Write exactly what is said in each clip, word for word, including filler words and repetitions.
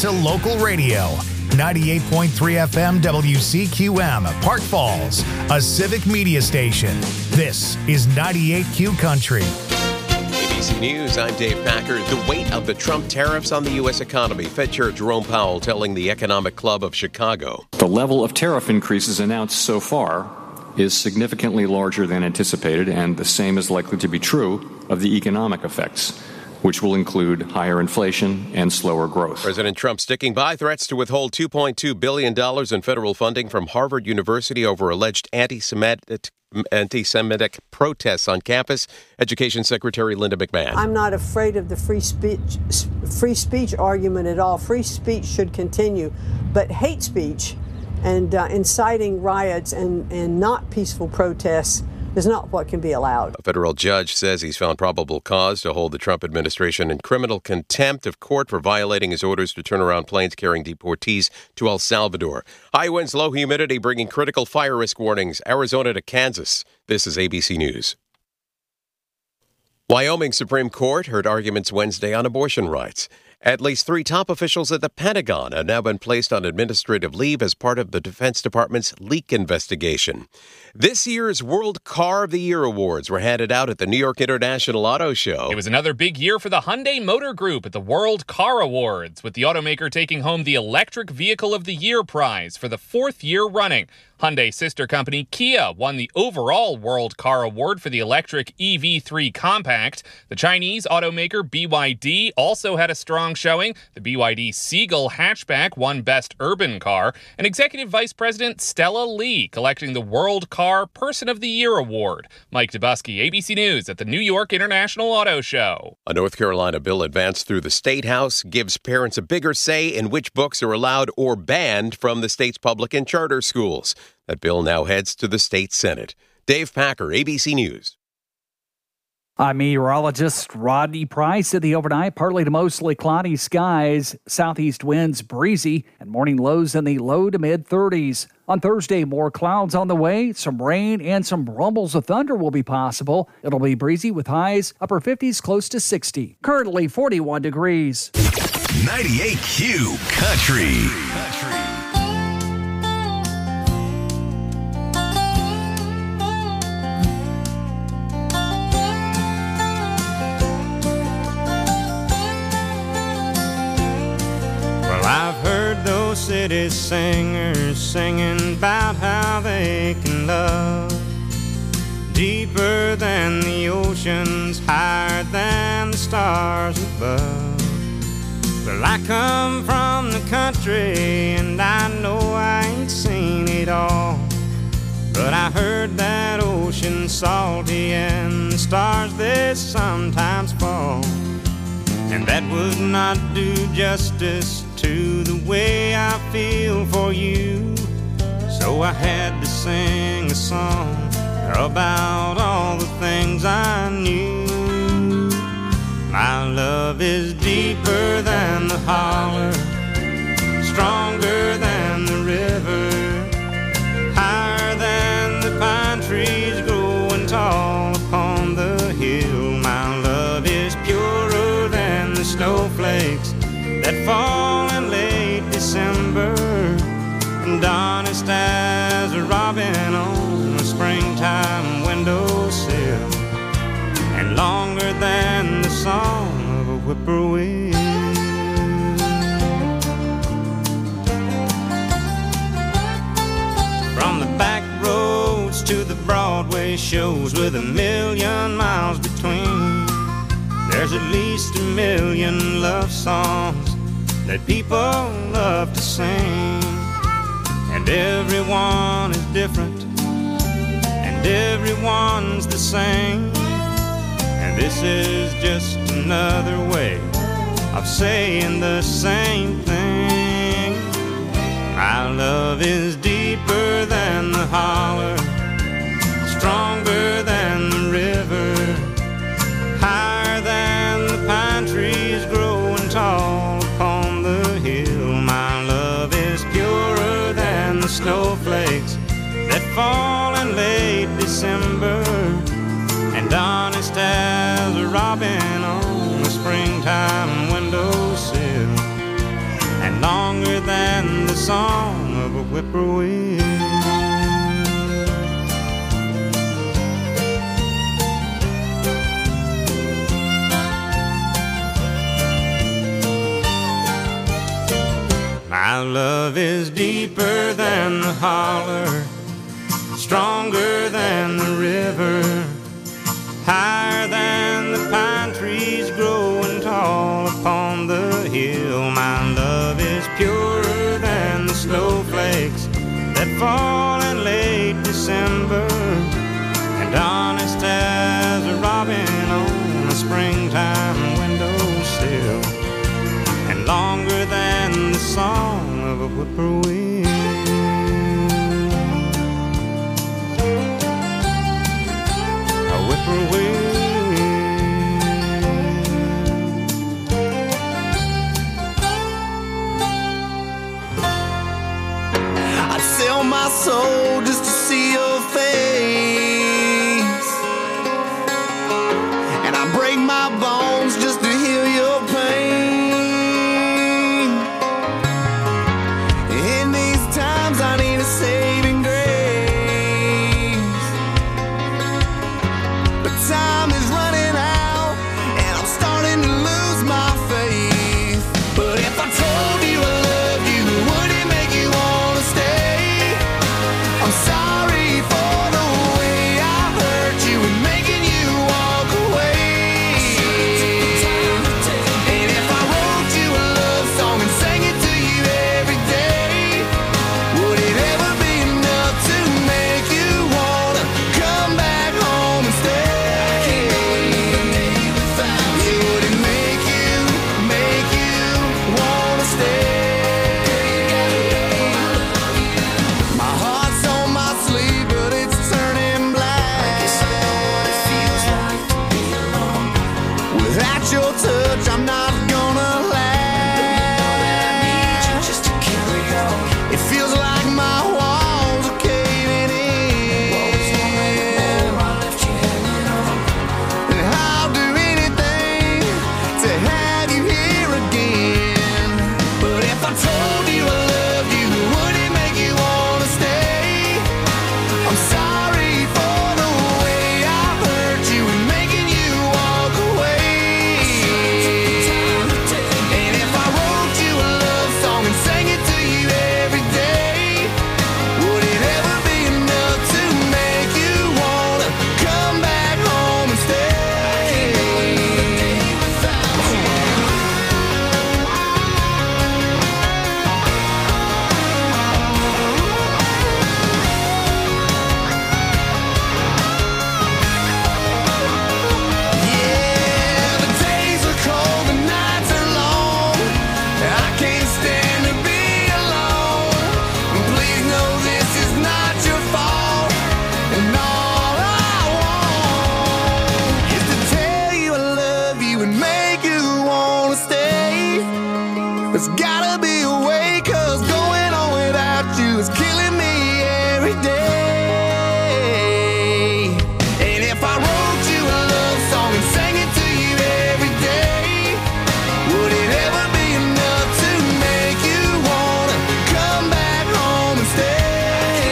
to local radio. ninety-eight point three F M W C Q M, Park Falls, a civic media station. This is ninety-eight Q Country. A B C News, I'm Dave Packer. The weight of the Trump tariffs on the U S economy. Fed Chair Jerome Powell telling the Economic Club of Chicago. The level of tariff increases announced so far is significantly larger than anticipated, and the same is likely to be true of the economic effects, which will include higher inflation and slower growth. President Trump sticking by threats to withhold two point two billion dollars in federal funding from Harvard University over alleged anti-Semitic, anti-Semitic protests on campus. Education Secretary Linda McMahon. I'm not afraid of the free speech, free speech argument at all. Free speech should continue, but hate speech and uh, inciting riots and, and not peaceful protests is not what can be allowed. A federal judge says he's found probable cause to hold the Trump administration in criminal contempt of court for violating his orders to turn around planes carrying deportees to El Salvador. High winds, low humidity bringing critical fire risk warnings. Arizona to Kansas. This is A B C News. Wyoming Supreme Court heard arguments Wednesday on abortion rights. At least three top officials at the Pentagon have now been placed on administrative leave as part of the Defense Department's leak investigation. This year's World Car of the Year awards were handed out at the New York International Auto Show. It was another big year for the Hyundai Motor Group at the World Car Awards, with the automaker taking home the Electric Vehicle of the Year prize for the fourth year running. Hyundai's sister company Kia won the overall World Car Award for the electric E V three Compact. The Chinese automaker B Y D also had a strong showing. The B Y D Seagull hatchback won Best Urban Car. And Executive Vice President Stella Lee collecting the World Car Person of the Year Award. Mike Dubusky, A B C News at the New York International Auto Show. A North Carolina bill advanced through the State House gives parents a bigger say in which books are allowed or banned from the state's public and charter schools. That bill now heads to the state Senate. Dave Packer, A B C News. I'm meteorologist Rodney Price. At the overnight, partly to mostly cloudy skies, southeast winds breezy, and morning lows in the low to mid thirties. On Thursday, more clouds on the way, some rain and some rumbles of thunder will be possible. It'll be breezy with highs upper fifties close to sixty. Currently forty-one degrees. ninety-eight Q Country. I've heard those city singers singing about how they can love deeper than the oceans, higher than the stars above. Well, I come from the country and I know I ain't seen it all, but I heard that ocean's salty and the stars they sometimes fall, and that would not do justice to the way I feel for you. So I had to sing a song about all the things I knew. My love is deeper than the holler, stronger than the river, higher than the pine trees growing tall upon the hill. My love is purer than the snowflakes that fall in late December, and honest as a robin on a springtime windowsill, and longer than the song of a whippoorwill. From the back roads to the Broadway shows with a million miles between, there's at least a million love songs that people love to sing, and everyone is different, and everyone's the same, and this is just another way of saying the same thing. My love is deeper than the holler, stronger than the river, higher than the pine trees growing tall upon the hill. My love is purer than the snowflakes that fall in late December, and honest as a robin on a springtime windowsill, and whippoorwill. My love is deeper than the holler, stronger than the river, higher than the pine trees growing tall upon the hill. My love is purer than the snowflakes that fall in late December, and honest as a robin on a springtime windowsill, and longer than the song of a whippoorwill. A whippoorwill. I'd sell my soul just to see your face, and I break my bones just to heal your pain. In these times I need a saving grace, but time is running out and I'm starting to lose my faith. But if I told you I loved you, would it make you wanna stay? I'm sorry for the way I hurt you and making you walk away. And if I wrote you a love song and sang it to you every day, would it ever be enough to make you wanna come back home and stay? Would it make you, make you wanna stay? My heart's on my sleeve, but it's turning black. Without your touch, I'm not gonna last. It feels like my walls are caving in, and I'll do anything to have you here again. But if I told you I loved you, would it make you wanna stay? I'm sorry for the way I hurt you and making you walk away. And if I wrote you a love song and sang it to you every day, would it ever be enough to make you wanna come back home and stay? Yeah, the days are cold, the nights are long. I can't stand to be alone. Please know this is not your fault, and all I want is to tell you I love you and make you wanna stay. There's gotta be a way, 'cause going on without you is killing me every day. And if I wrote you a love song and sang it to you every day, would it ever be enough to make you wanna come back home and stay?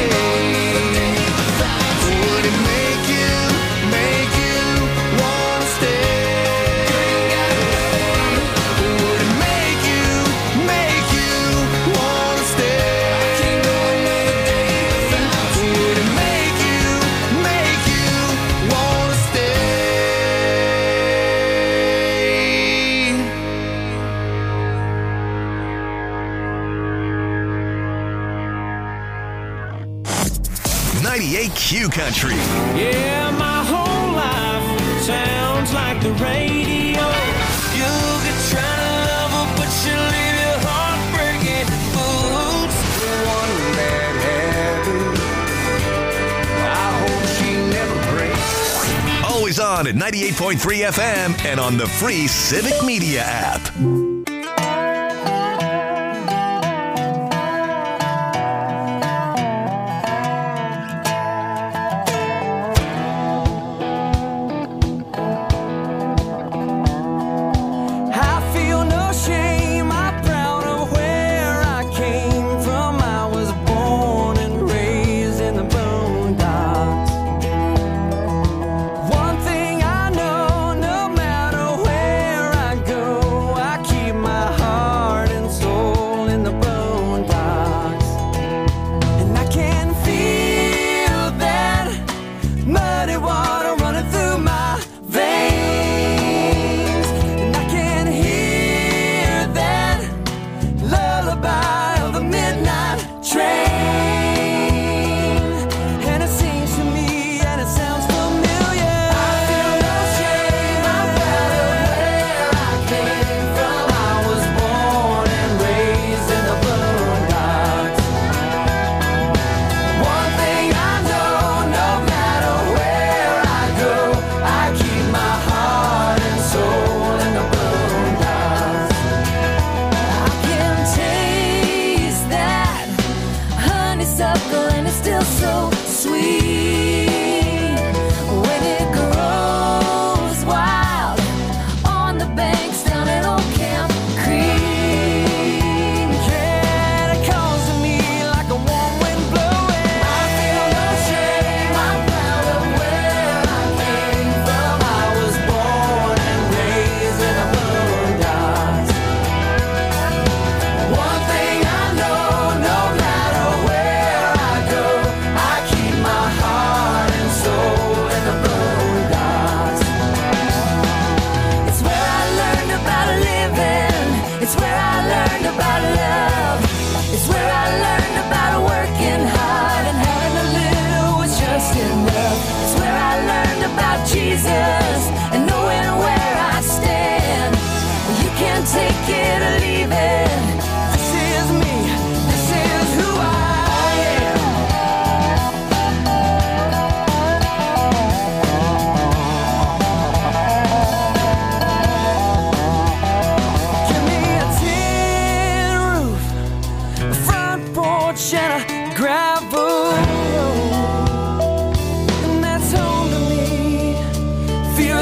Would it make you, make you wanna stay? Would it make you, make you wanna stay? Would it make you, make you wanna stay? ninety-eight Q Country. Yeah, my whole life sounds like the radio. You could try to love her, but she'll leave your heart breaking boots. One bad habit, I hope she never breaks. Always on at ninety-eight point three F M and on the free Civic Media app. I feel no shame, I'm proud of where I came from. I was born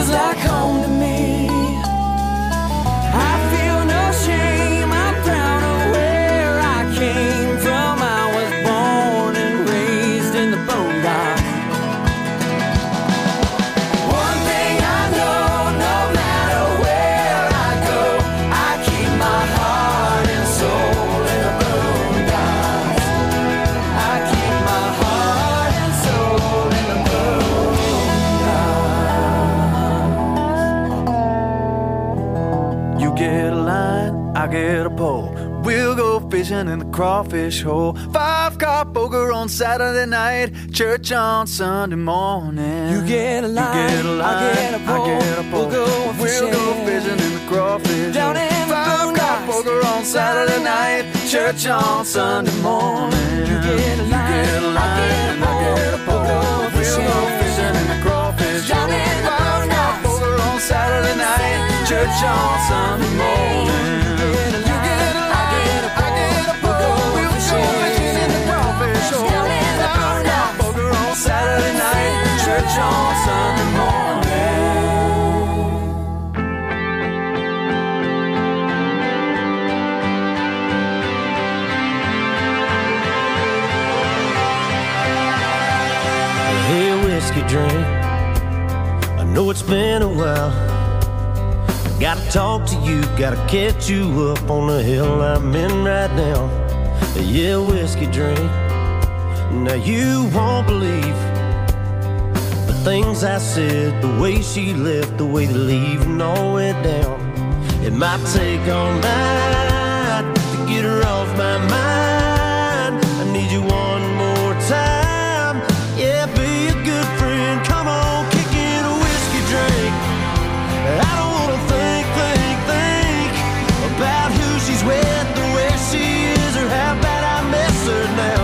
feels like home to me. I feel no shame, I'm proud of where I came from. I was born and raised in the Boondocks. One thing I know, no matter where I go, I keep my heart and soul in the Boondocks. I keep my heart and soul in the Boondocks. You get a line, I get a pole. We'll go fishing in the crawfish hole. Five car poker on Saturday night, church on Sunday morning. You get a line, you get a line, I get a pole. I get a pole. We'll go fishing, we'll go fishing in the crawfish down hole. In the Five car poker on Saturday night, church on Sunday morning. You get a line, you get a line, I get a pole. We'll go fishing in the crawfish down in the Five car poker on Saturday night, church on Sunday morning. Saturday night, church on Sunday morning. Hey, whiskey drink, I know it's been a while. I gotta talk to you, gotta catch you up on the hill I'm in right now. Yeah, whiskey drink. Now you won't believe the things I said, the way she left, the way the leaving all went down. It might take all night to get her off my mind. I need you one more time. Yeah, be a good friend. Come on, kick in a whiskey drink. I don't wanna think, think, think about who she's with, the way she is, or how bad I miss her now.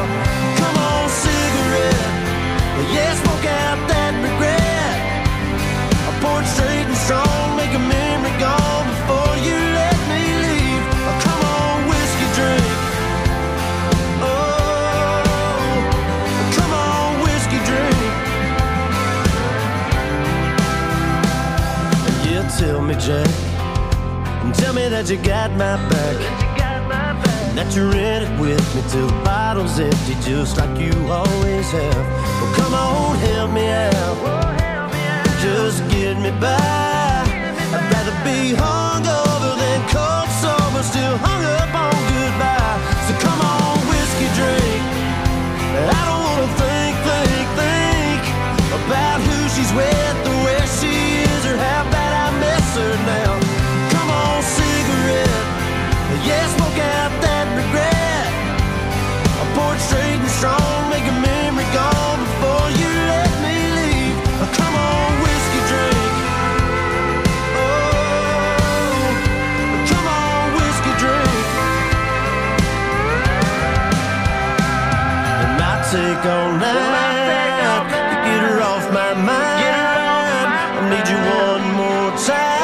Yeah, smoke out that regret. I poured straight and strong, make a memory gone before you let me leave. Oh, come on, whiskey drink. Oh, come on, whiskey drink. Yeah, tell me, Jack, tell me that you got my back, that you're in it with me till the bottle's empty, just like you always have. Well, come on, help me out, just get me by. I'd rather be hungover than cold sober, still hung up on goodbye. So come on, whiskey drink. I don't wanna think, think, think about who she's with, the way she is, or how bad I miss her now. Come on, cigarette. Yeah, smoke out that regret. I poured straight and strong, make a memory gone before you let me leave. Oh, come on, whiskey drink. Oh, come on, whiskey drink. It might take all night to get her off my mind. I need you one more time.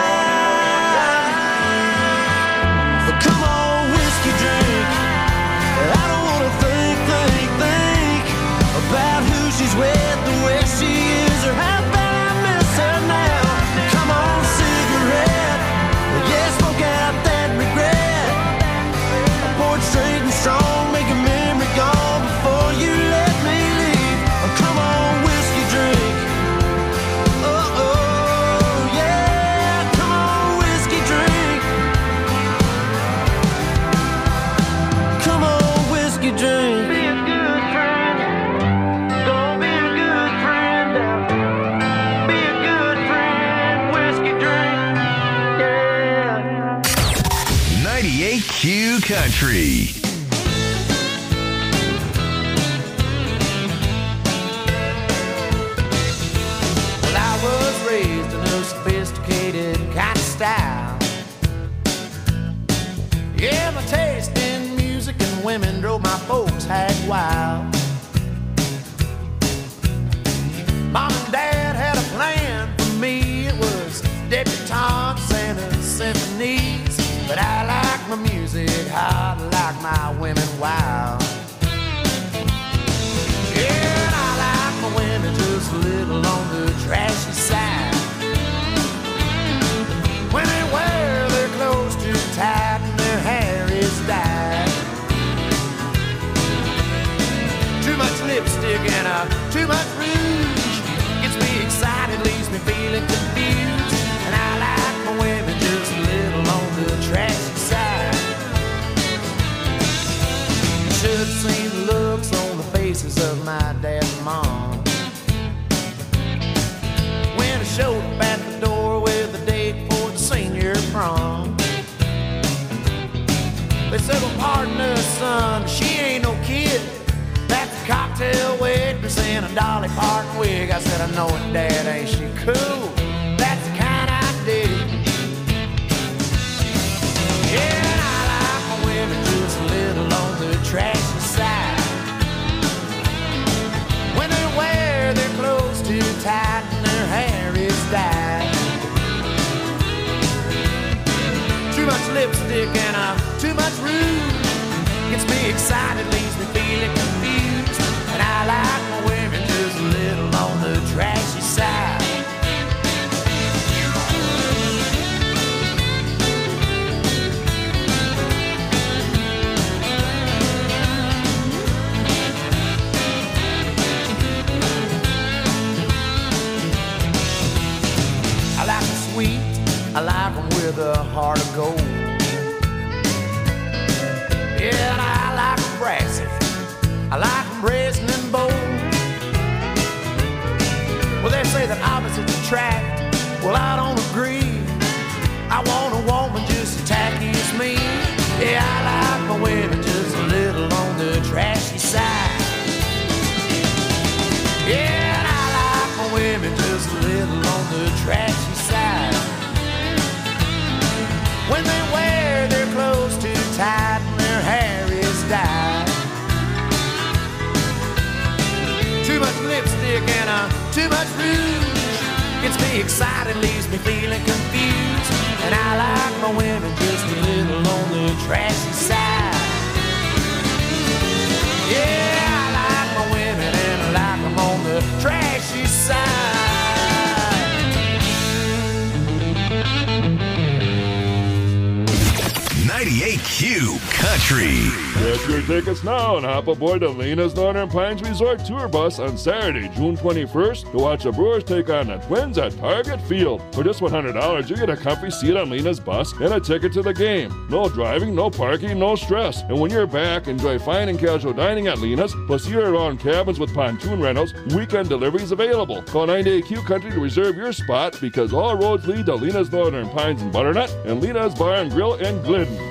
Come on, whiskey drink. I don't wanna think, think, think about who she's with, the way she is, or how bad I miss her now. Come on, cigarette. Yeah, smoke out that regret. I poured straight and strong, make a memory gone before you let me leave. Oh, come on, whiskey drink. Oh, oh, yeah. Come on, whiskey drink. Come on, whiskey drink. Be a good friend. Don't be a good friend. Be a good friend. Whiskey drink. Yeah. ninety-eight Q Country. Well, I was raised in a sophisticated kind of style. Yeah, my taste in music and women drove my folks hag wild. Mom and Dad had a plan for me. It was debutantes and symphonies. But I like my music hot, I like my women wild. Yeah, and I like my women just a little on the trashy side. showed up at the door with a date for the senior prom. They said, well, pardon us, son, she ain't no kid. That's a cocktail waitress in a Dolly Parton wig. I said, I know it, Dad, ain't she cool? That's the kind I dig. Yeah, and I like my women just a little on the trashy side. When they wear their clothes too tight and their hair is dyed. Too much lipstick and uh, too much rouge gets me excited, leaves me feeling confused. And I like my women just a little on the trashy side. I like them sweet, I like them with a heart of gold. Yeah, and I like them brassy, I like them brazen and bold. Well, they say that opposites attract, well, I don't agree. I want a woman just as tacky as me. Yeah, I like my women just a little on the trashy side. Yeah, and I like my women just a little on the trashy side. When they wear their clothes too tight and their hair is dyed. Too much lipstick and uh, too much rouge gets me excited, leaves me feeling confused. And I like my women just a little on the trashy side. Yeah, I like my women and I like them on the trashy side. ninety-eight Q Country. Get your tickets now and hop aboard the Lena's Northern Pines Resort Tour Bus on Saturday, June twenty-first to watch the Brewers take on the Twins at Target Field. For just one hundred dollars, you get a comfy seat on Lena's bus and a ticket to the game. No driving, no parking, no stress. And when you're back, enjoy fine and casual dining at Lena's, plus year-round cabins with pontoon rentals, weekend deliveries available. Call ninety-eight Q Country to reserve your spot because all roads lead to Lena's Northern Pines and Butternut and Lena's Bar and Grill in Glidden.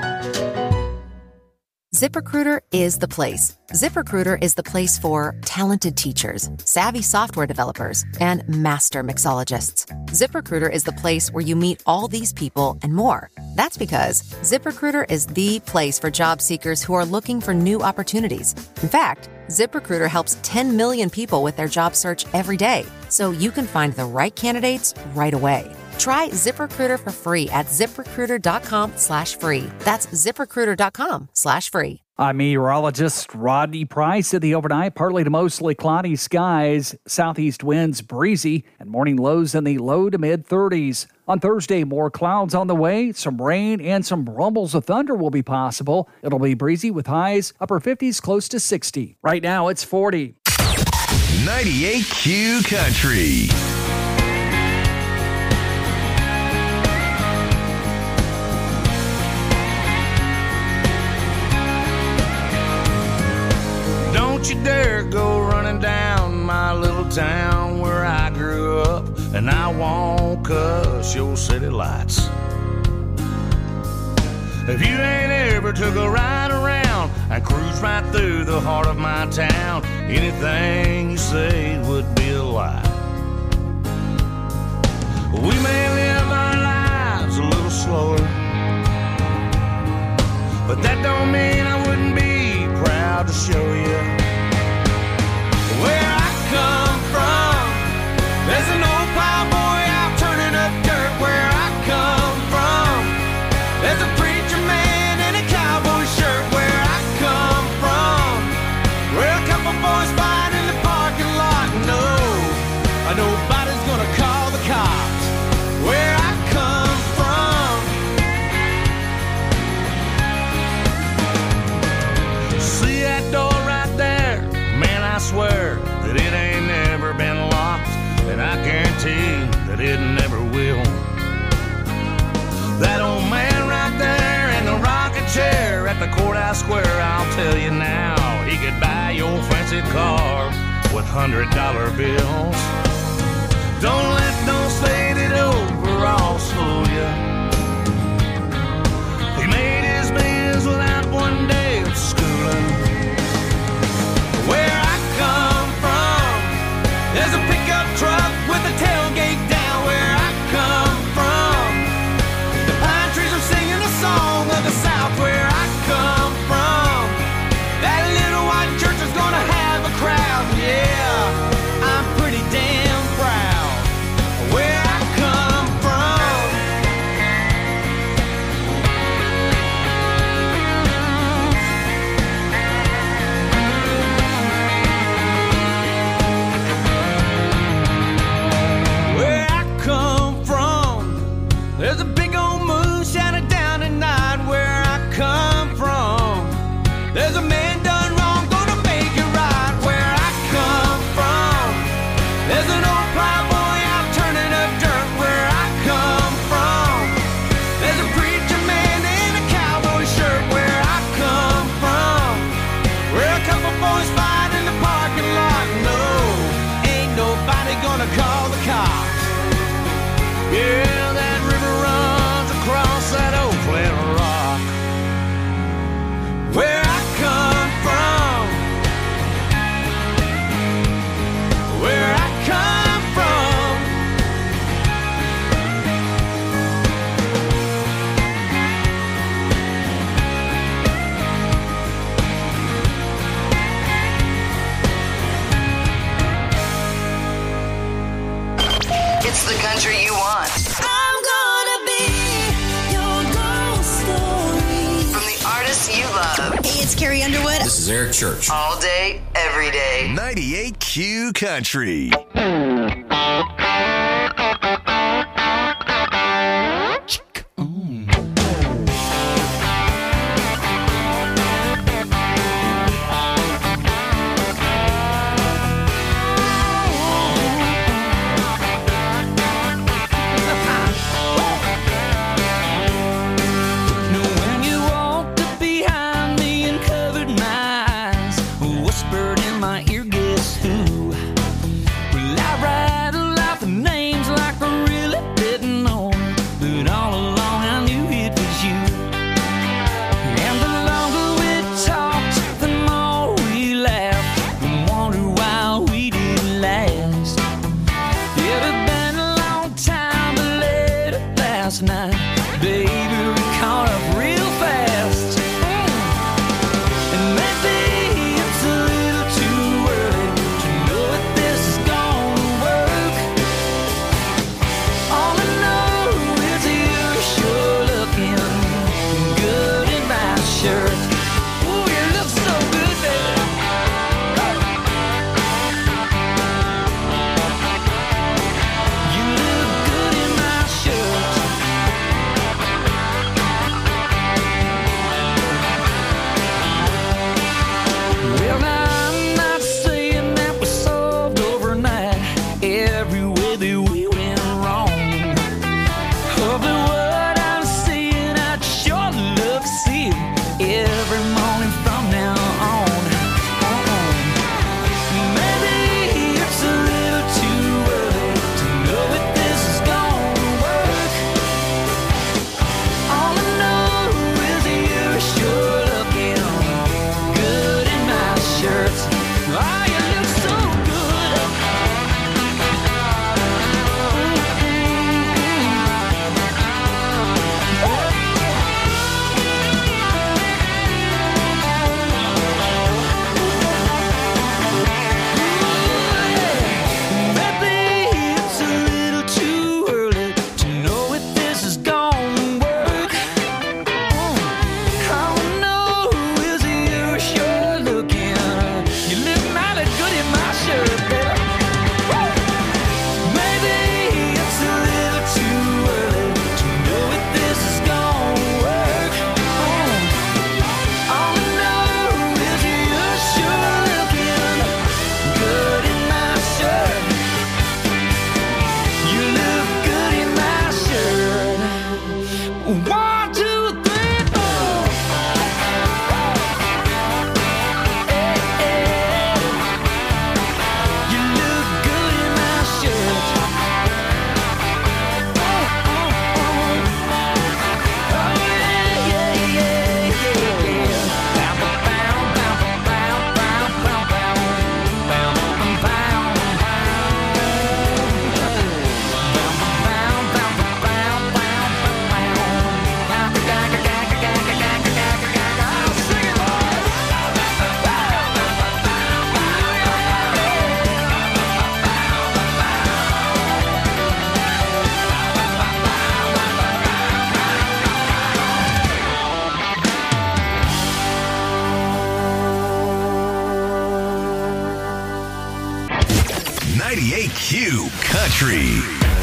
ZipRecruiter is the place. ZipRecruiter is the place for talented teachers, savvy software developers, and master mixologists. ZipRecruiter is the place where you meet all these people and more. That's because ZipRecruiter is the place for job seekers who are looking for new opportunities. In fact, ZipRecruiter helps ten million people with their job search every day, so you can find the right candidates right away. Try ZipRecruiter for free at ZipRecruiter.com slash free. That's ZipRecruiter.com slash free. I'm meteorologist Rodney Price. At the overnight, partly to mostly cloudy skies, southeast winds breezy, and morning lows in the low to mid thirties. On Thursday, more clouds on the way, some rain and some rumbles of thunder will be possible. It'll be breezy with highs upper fifties close to sixty. Right now, it's forty. ninety-eight Q Country. Don't you dare go running down my little town where I grew up, and I won't cuss your city lights. If you ain't ever took a ride around and cruise right through the heart of my town, anything you say would be a lie. We may live our lives a little slower, but that don't mean I wouldn't be proud to show you where I come from. There's an old plowboy out turning up dirt where I come from. There's a preacher man in a cowboy shirt where I come from. Where a couple boys fight in the parking lot. No, nobody's gonna call the cops where I come from. See that door right there? Man, I swear that it ain't never been locked, and I guarantee that it never will. That old man right there in the rocking chair at the courthouse square, I'll tell you now, he could buy your fancy car with hundred dollar bills. Don't let those faded overalls fool ya. He made his millions without one day of schooling. Where I come from, there's a pickup truck with a tailgate down. Where I come from, the pine trees are singing a song of the South. Where I come from, that little white church is gonna have a crowd. Yeah, I'm pretty damn proud where I come from. Where I come from, there's a big old moon shining down at night. Where I come from, there's a man done wrong, gonna make it right. Where I come from, there's an old plowboy out turning up dirt. Where I come from, there's a preacher man in a cowboy shirt. Where I come from, where a couple boys fight in the parking lot. No, ain't nobody gonna call the cops. Yeah, that river runs across that old flat rock. Where I come from, where I come from. It's the country you want. I'm gonna be your ghost story. From the artists you love. Hey, it's Carrie Underwood. This is Eric Church. All day, every day. ninety-eight Q Country. When you walked up behind me and covered my eyes, whispered in my ear, guess who? Well, I rattled, I Country.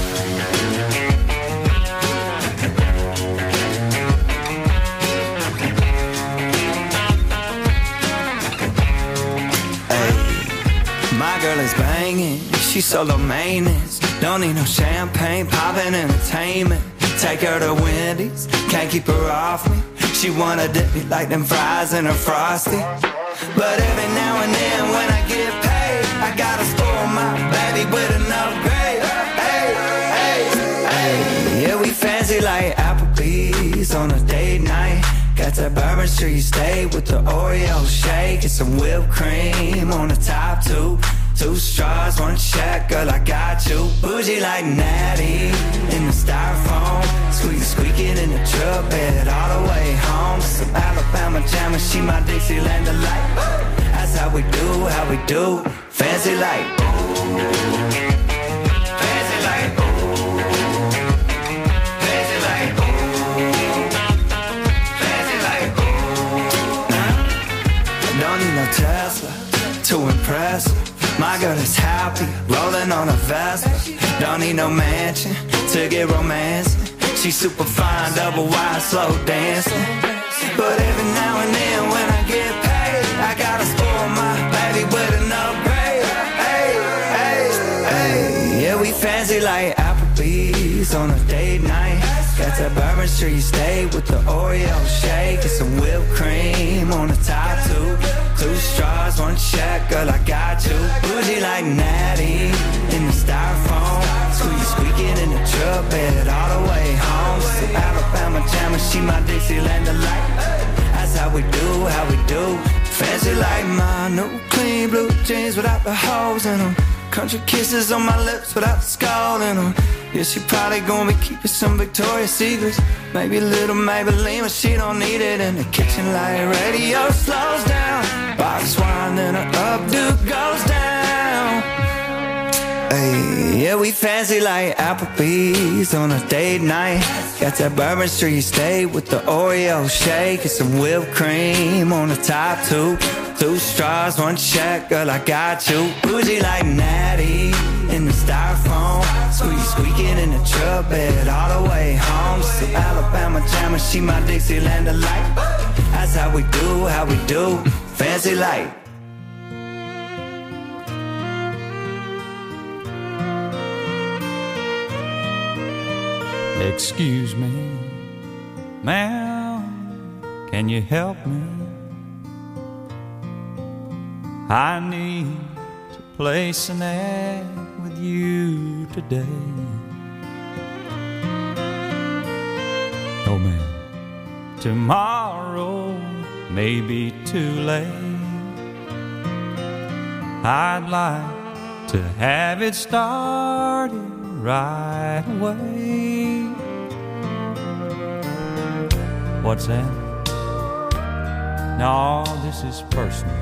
My girl is banging, she's solo maintenance. Don't need no champagne, poppin' entertainment. Take her to Wendy's, can't keep her off me. She wanna dip me like them fries in her Frosty. But every now and then when I get paid, I gotta spoil my baby with an upgrade. Hey, hey, hey. Yeah, we fancy like Applebee's on a date night. Got that Bourbon Street steak with the Oreo shake and some whipped cream on the top two. Two straws, one check, girl, I got you. Bougie like Natty in the styrofoam. Squeak, squeaking in the truck bed all the way home. Some Alabama jammer, she my Dixieland delight. That's how we do, how we do. Fancy like, fancy like, fancy like, fancy like. Nah, don't need no Tesla to impress her. My girl is happy, rolling on a Vespa. Don't need no mansion to get romance. She's super fine, double wide, slow dancing. But every now and then when I get paid, I gotta spoil my baby with an upgrade. Hey, hey, hey. Yeah, we fancy like Applebee's on a date night. Got that Bourbon Street steak with the Oreo shake and some whipped cream on the top two. Two straws, one check, girl, I got you. Bougie like Natty in the styrofoam. Squeak, squeaking in the truck bed all the way home. Some Alabama jammer, she my Dixieland delight. That's how we do, how we do. Fancy like my new clean blue jeans without the holes in them. Country kisses on my lips without the skull in them. Yeah, she probably gonna be keeping some Victoria's Secrets. Maybe a little Maybelline, but she don't need it. In the kitchen light radio slows down. Box wine, then her updo goes down. Hey, yeah, we fancy like Applebee's on a date night. Got that Bourbon Street steak with the Oreo shake and some whipped cream on the top two. Two straws, one check, girl, I got you. Bougie like Natty in the styrofoam. Squeak, squeaking in the truck bed all the way home. Some Alabama jammer, she my Dixieland delight. That's how we do, how we do. Fancy like. Excuse me, ma'am, can you help me? I need to place an ad with you today. Oh man, tomorrow may be too late. I'd like to have it started right away. What's that? No, this is personal.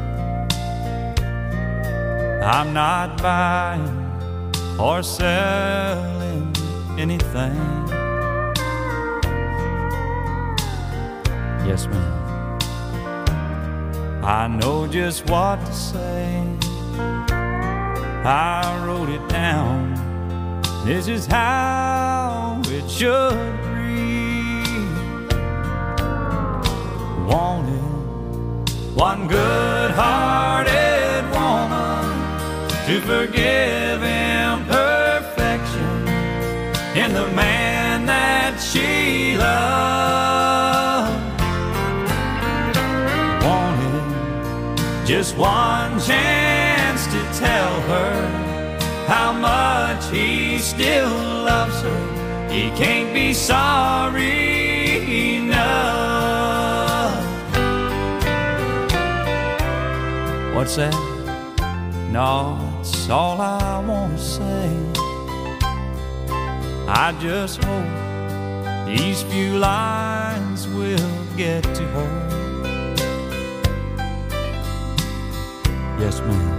I'm not buying or selling anything. Yes, ma'am. I know just what to say. I wrote it down. This is how it should read. Wanted one good-hearted woman to forgive imperfection in the man that she loved. Wanted just one chance to tell her how much he still loves her. He can't be sorry enough. What's that? No, it's all I want to say. I just hope these few lines will get to her. Yes, ma'am.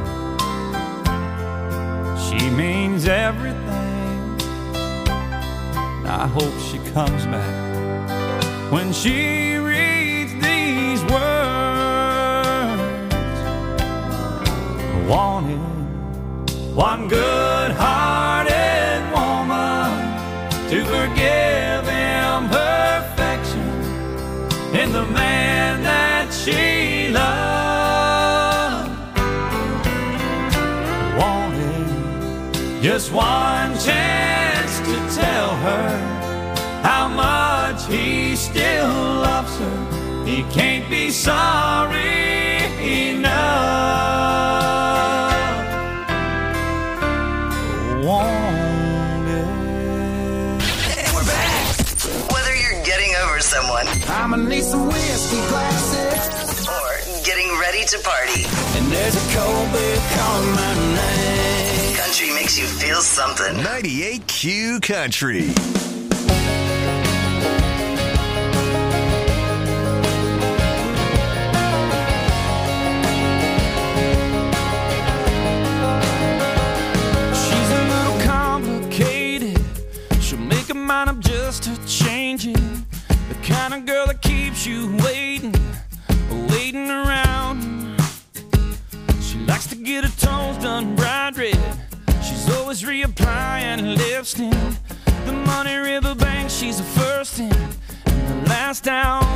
She means everything. I hope she comes back when she reads these words. Wanted one good-hearted to forgive imperfection in the man that she loved. Wanted just one chance to tell her how much he still loves her. He can't be sorry enough. Someone. I'ma need some whiskey glasses. Or getting ready to party. And there's a cold beer calling my name. Country makes you feel something. ninety-eight Q Country. She's a little complicated. She'll make a mind up just to change it. The kind of girl that keeps you waiting, waiting around. She likes to get her toes done bright red. She's always reapplying lipstick. The Money River Bank, she's the first in and the last down.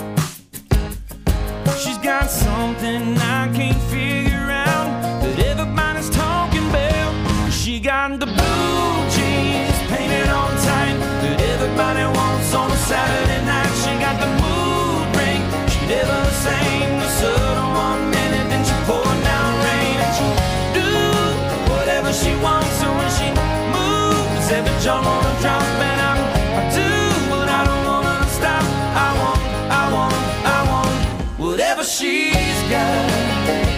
She's got something I can't figure out that everybody's talking about. She got the blue jeans painted on tight that everybody wants on a Saturday night. She got the mood ring, she never the same. The sun on one minute, then she pouring down rain. And she do whatever she wants, so when she moves, every jaw wanna drop. And I'm, I do, but I don't wanna stop. I want, I want, I want whatever she's got.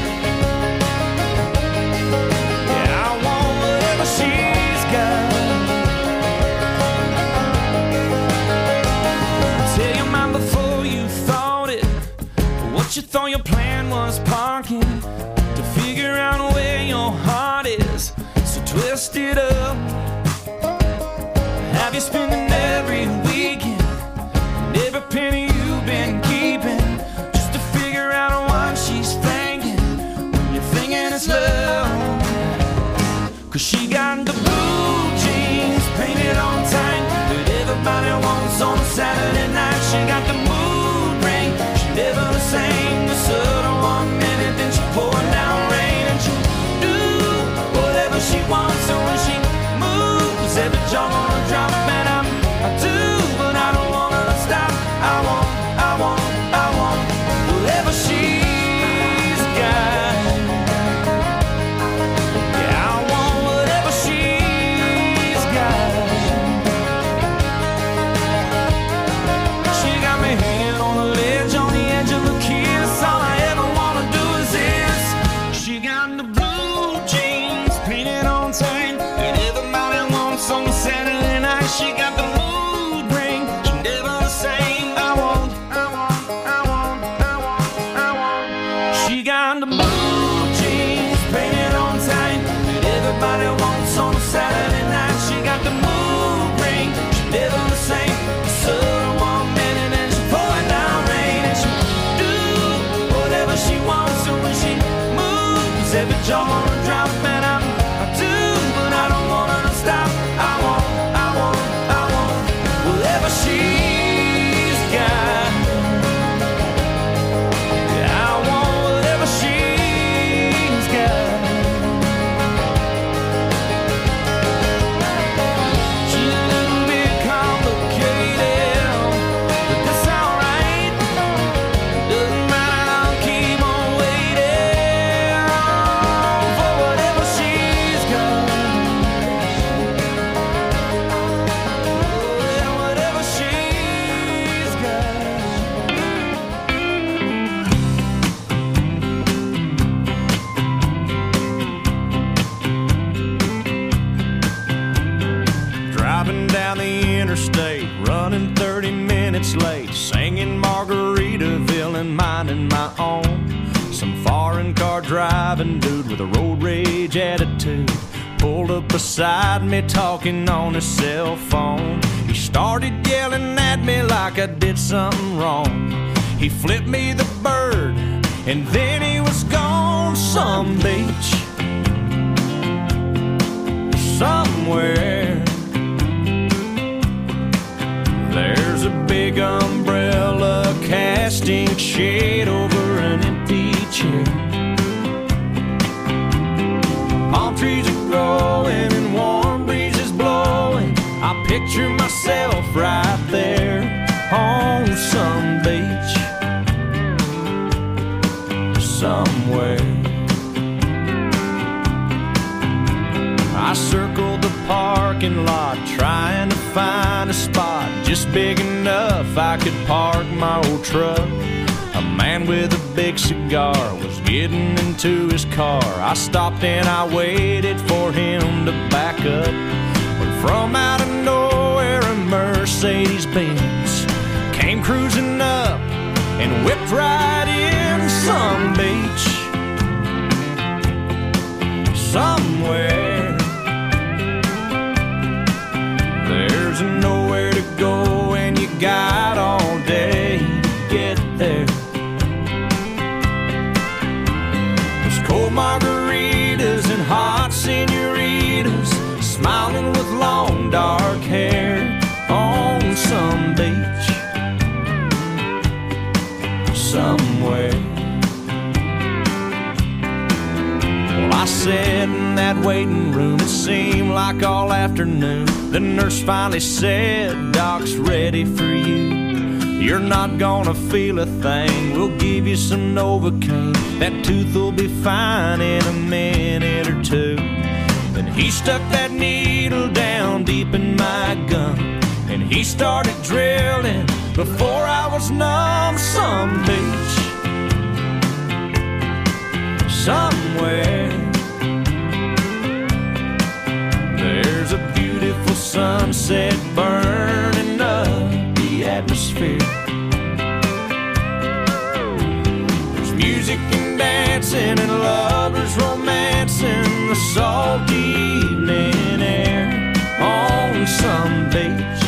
You thought your plan was parking to figure out where your heart is, so twist it up. Have you spending every weekend and every penny you've been keeping just to figure out what she's thinking when you're thinking it's love? Cause she got the blue jeans painted on tight that everybody wants on a Saturday night. She got the mood ring, she never the same. The sun on one minute, then she pouring down rain. And she do whatever she wants, so when she moves, every jaw wanna drop. And I'm, I do, but I don't wanna stop. I want, I want, I want whatever she's got. Yeah, I want whatever she's got. She got me hanging on the ledge, on the edge of a kiss. All I ever wanna do is this. She got the blue jeans painted on tight that everybody wants on a Saturday night. She got the mood ring, she never the same. I want, I want, I want, I want, I want. She got the blue jeans painted on tight that everybody wants on a Saturday night. She got the mood ring, she never the same. The sun one minute and she pouring down rain. And she do whatever she wants, so when she moves, every jaw wanna drop. And I'm, I do, but I don't wanna stop. I want, I want, I want whatever she's got. Yeah, I want whatever she's got. She's a little bit complicated, but that's alright. Doesn't matter, I'll keep on waiting for whatever she's got. Yeah, whatever she's got. Driving down the interstate, running thirty minutes late, singing Margaritaville and minding my own. Some foreign car driving dude with a road rage attitude pulled up beside me talking on his cell phone. He started yelling at me like I did something wrong. He flipped me the bird and then he was gone. Some beach somewhere big umbrella casting shade over an empty chair. Palm trees are growing and warm breezes blowing. I picture myself right there on some beach somewhere. I circled the parking lot trying to find a spot just big enough I could park my old truck. A man with a big cigar was getting into his car. I stopped and I waited for him to back up. When from out of nowhere a Mercedes-Benz came cruising up and whipped right in some beach somewhere. There's nowhere to go and you got all day to get there. There's cold margaritas and hot senoritas smiling with long dark hair on some beach somewhere. Well, I sat in that waiting room, it seemed like all afternoon. The nurse finally said, Doc's ready for you. You're not gonna feel a thing, we'll give you some Novocaine. That tooth will be fine in a minute or two. Then he stuck that needle down deep in my gum, and he started drilling before I was numb. Some beach somewhere. There's a beautiful sunset burning up the atmosphere. There's music and dancing and lovers romancing the salty evening air on some beach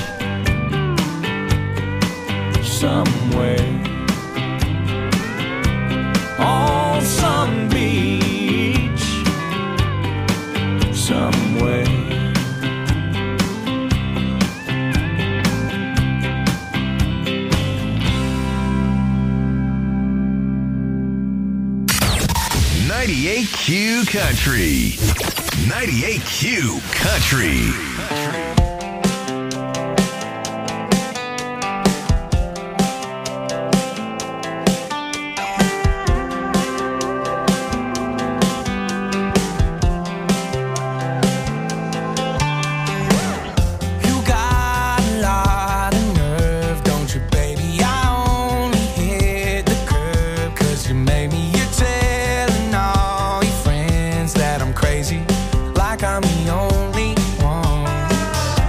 somewhere. On some beach somewhere. ninety-eight Q Country. ninety-eight Q Country. Like I'm the only one.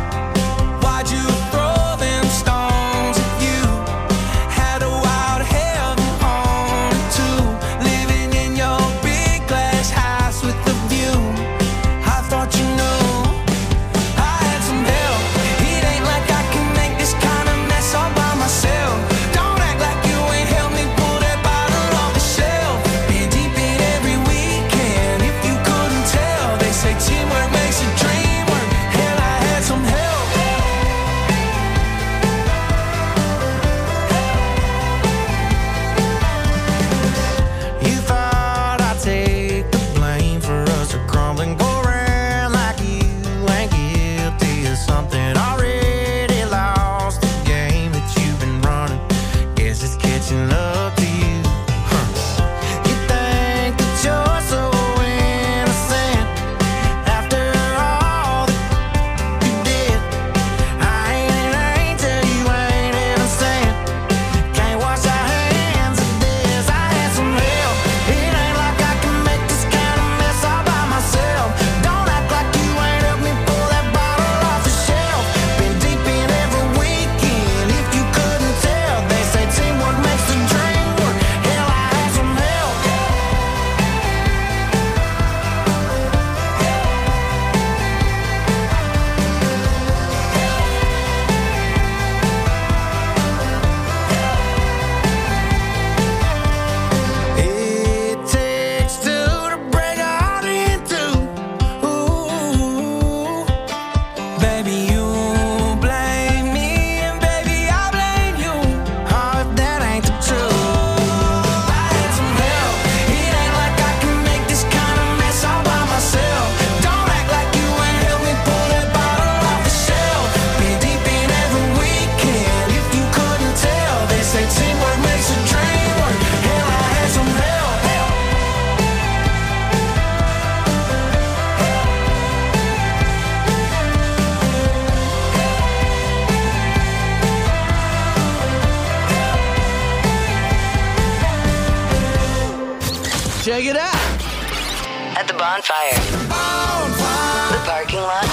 Check it out. At the bonfire. Bonfire. The parking lot.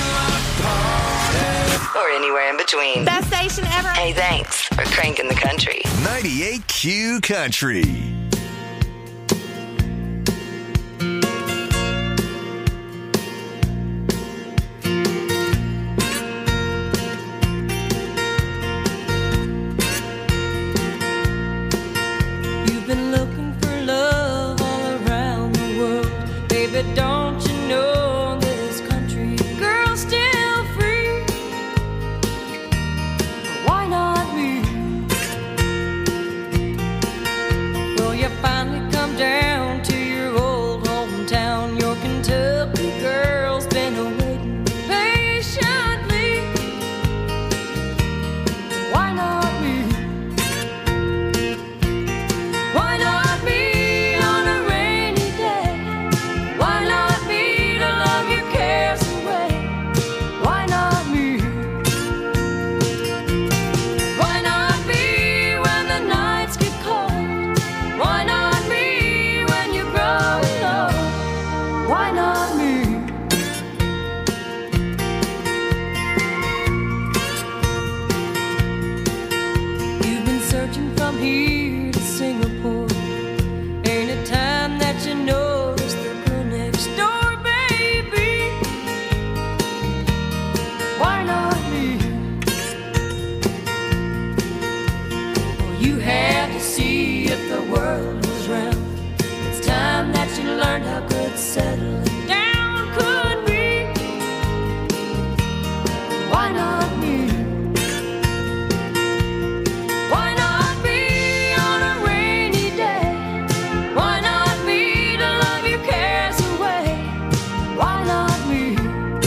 Or anywhere in between. Best station ever. Hey, thanks for cranking the country. ninety-eight Q Country. You've been looking for love all around the world. Baby, don't you know this country girl's still free? Why not me? Well, you finally come down to your old hometown. Your Kentucky girl's been waiting patiently. Why not me? Why not me on a rainy day? Why not me to love your cares away? Why not me? Why not me when the nights get cold? Why not me when you're growing old? Why not me? You've been searching from here to Singapore. Ain't it time that you notice the girl next door, baby? Why not me? Well, you had to see if the world was round. It's time that you learned how good settling down could be. Why not me? Why not me on a rainy day? Why not me to love your cares away? Why not me?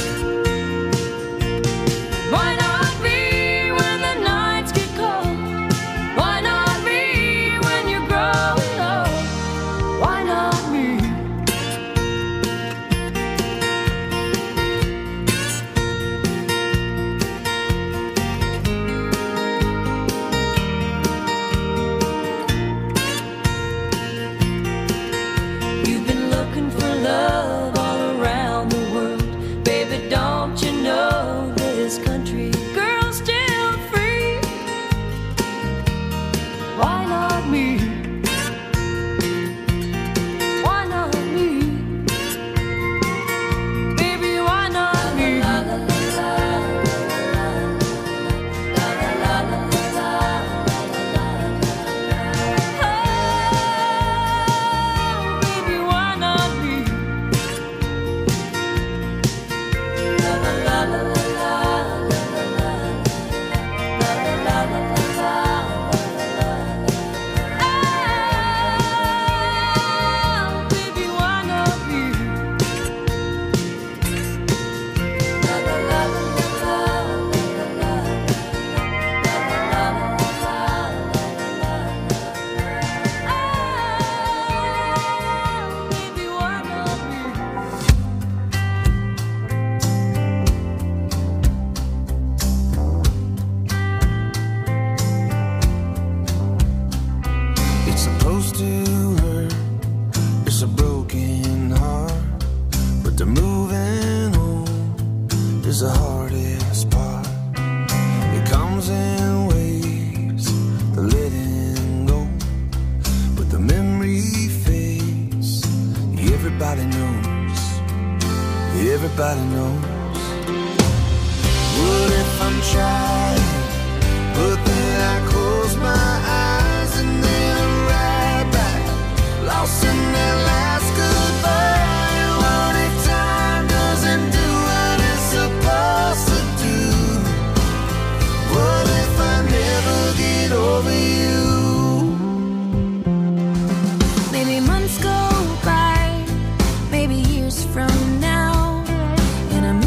Why not me when the nights get cold? Why not me when you're growing old? Why not me? You've been looking for love all around the world. Baby, don't you know this country girl's still free? Why not me? Why not me? Baby, why not me? Oh, baby, why not me? Oh, baby, why not me? Oh, baby, why not me? It's supposed to hurt. It's a broken heart. But the moving on is the hardest part. It comes in waves, the letting go. But the memory fades. Everybody knows. Everybody knows. What if I'm trying? But then I close my eyes and then I'm right back, lost in that last goodbye. What if time doesn't do what it's supposed to do? What if I never get over you? Maybe months go by, maybe years from now, and I'm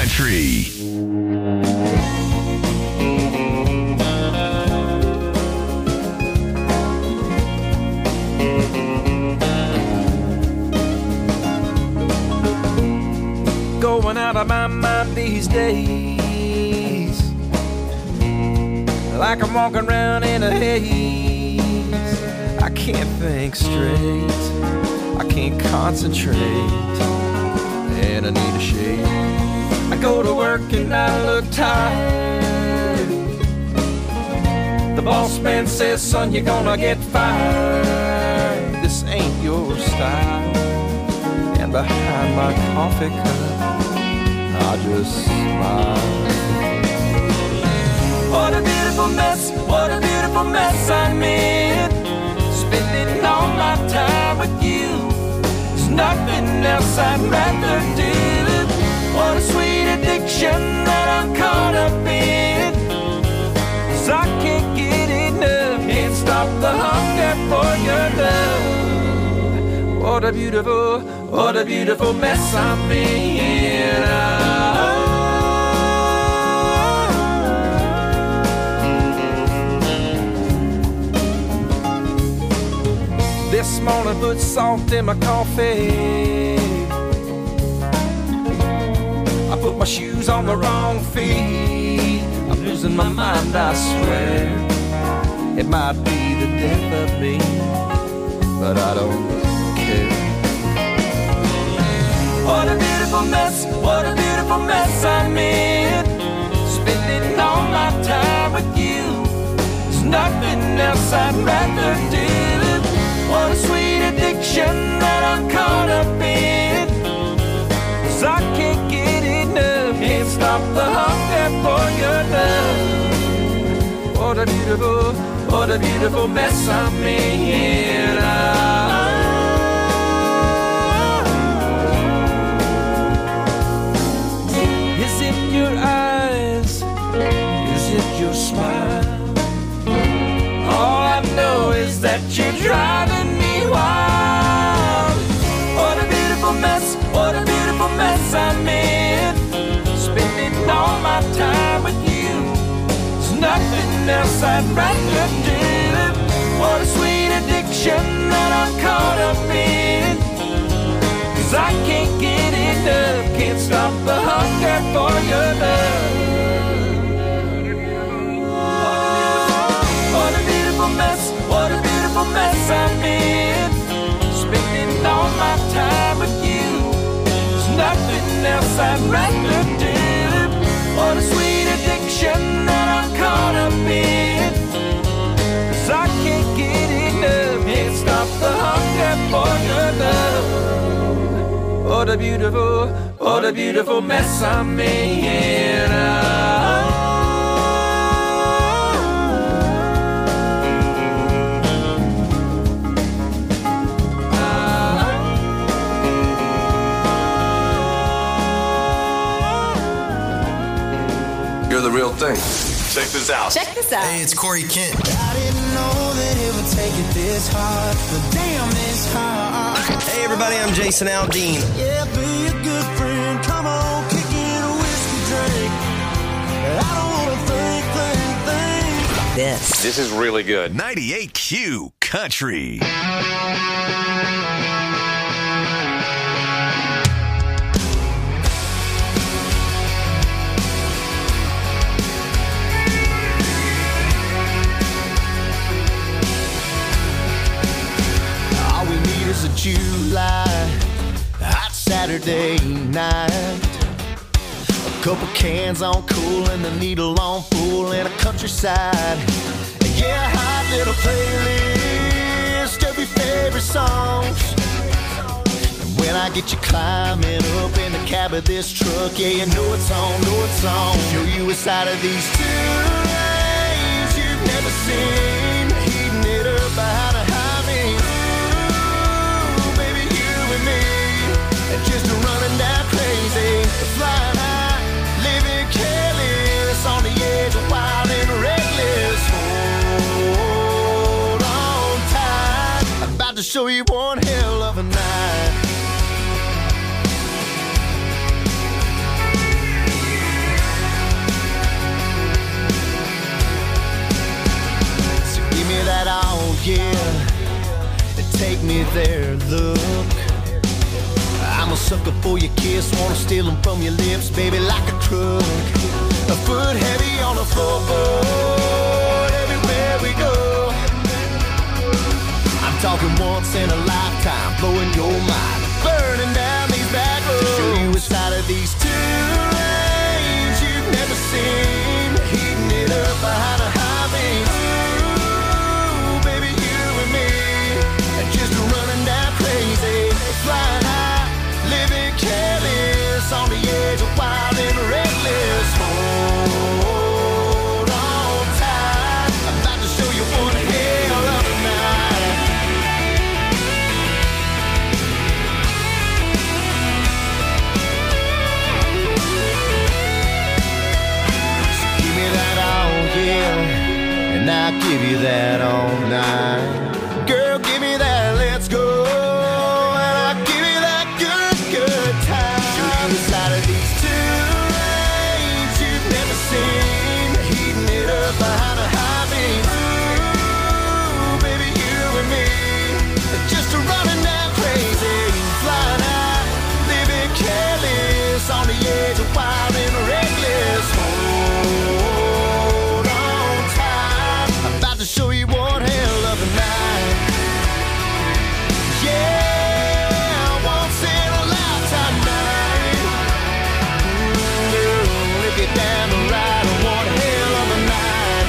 Country. Going out of my mind these days, like I'm walking around in a haze. I can't think straight, I can't concentrate, and I need a shave. I go to work and I look tired. The boss man says, son, you're gonna get fired. This ain't your style. And behind my coffee cup, I just smile. What a beautiful mess, what a beautiful mess I'm in. Spending all my time with you. There's nothing else I'd rather do. What a sweet addiction that I'm caught up in. 'Cause I can't get enough, can't stop the hunger for your love. What a beautiful, what a beautiful mess I'm in. Oh. This morning put salt in my coffee. I put my shoes on the wrong feet. I'm losing my mind, I swear. It might be the death of me, but I don't care. What a beautiful mess, what a beautiful mess I'm in. Spending all my time with you. There's nothing else I'd rather do. What a sweet addiction that I'm caught up in. 'Cause I can't get enough, can't stop the hunger for your love. What a beautiful, what a beautiful mess I'm in. Oh. Is it your eyes? Is it your smile? All I know is that you're driving me wild. What a beautiful mess, what a beautiful mess I'm in. Spending all my time with you. There's nothing else I'd rather do. What a sweet addiction that I'm caught up in. 'Cause I can't get enough, can't stop the hunger for your love. What a beautiful mess, what a beautiful mess I'm in. Spending all my time with you. There's nothing else I'd rather do. What a sweet addiction that I'm caught up in. 'Cause I can't get enough, can't stop the hunger for your love. What a beautiful, what a beautiful mess I'm in. Oh. You're the real thing. Check this out. Check this out. Hey, it's Corey Kent. I didn't know that it would take it this hard, but damn, it's hard. Hey, everybody, I'm Jason Aldean. Yeah, be a good friend. Come on, kick in a whiskey drink. I don't want to think, think, think. This. This is really good. ninety-eight Q Country. All we need is a July hot Saturday night. A couple cans on cool and the needle on full and a countryside. Yeah, a hot little playlist of your favorite songs. And when I get you climbing up in the cab of this truck, yeah, you know it's on, know it's on. Show you a side of these two lanes you've never seen. Heating it up behind a high beam. Ooh, baby, you and me, and just running down crazy, flying high, living careless, on the edge of wild and reckless. Hold on tight, I'm about to show you one hell of a night. me there, look. I'm a sucker for your kiss, wanna steal them from your lips, baby, like a crook. A foot heavy on the floorboard, everywhere we go. I'm talking once in a lifetime, blowing your mind, burning down these back roads. To show you a side of these two lanes you've never seen, heating it up behind a high beam. Ooh, baby, you and me, just running down crazy, flying high, living careless, on the edge of wild and reckless. Hold on tight, I'm about to show you one hell of a night. So give me that all, yeah, and I'll give you that all night. Girl, give me that, let's go. And I'll give you that good, good time. Show you the side of these two lanes you've never seen, heating it up behind a high beam. Ooh, baby, you and me, just a running down crazy, flying high, living careless, on the edge of wild and reckless. Hold on tight, I'm about to show you one hell of a night. Yeah, once in a lifetime night. Girl, if you're down to ride, one hell of a night.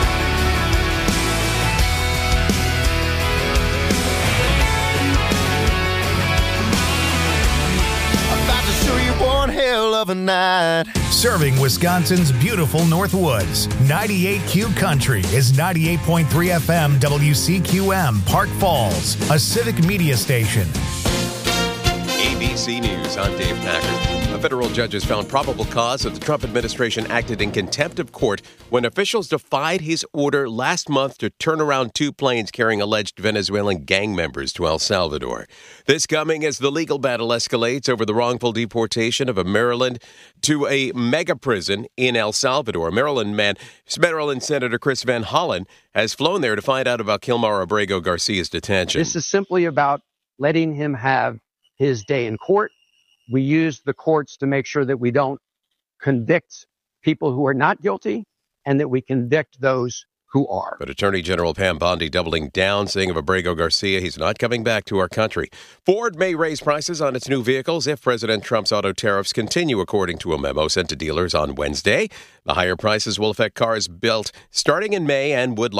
I'm about to show you one hell of a night. Serving Wisconsin's beautiful North Woods, ninety-eight Q Country is ninety-eight point three F M W C Q M, Park Falls, a civic media station. A B C News, I'm Dave Packard. A federal judge has found probable cause that the Trump administration acted in contempt of court when officials defied his order last month to turn around two planes carrying alleged Venezuelan gang members to El Salvador. This coming as the legal battle escalates over the wrongful deportation of a Maryland to a mega prison in El Salvador. Maryland man, Maryland Senator Chris Van Hollen has flown there to find out about Kilmar Abrego Garcia's detention. This is simply about letting him have his day in court. We use the courts to make sure that we don't convict people who are not guilty and that we convict those who are. But Attorney General Pam Bondi doubling down, saying of Abrego Garcia, he's not coming back to our country. Ford may raise prices on its new vehicles if President Trump's auto tariffs continue, according to a memo sent to dealers on Wednesday. The higher prices will affect cars built starting in May and would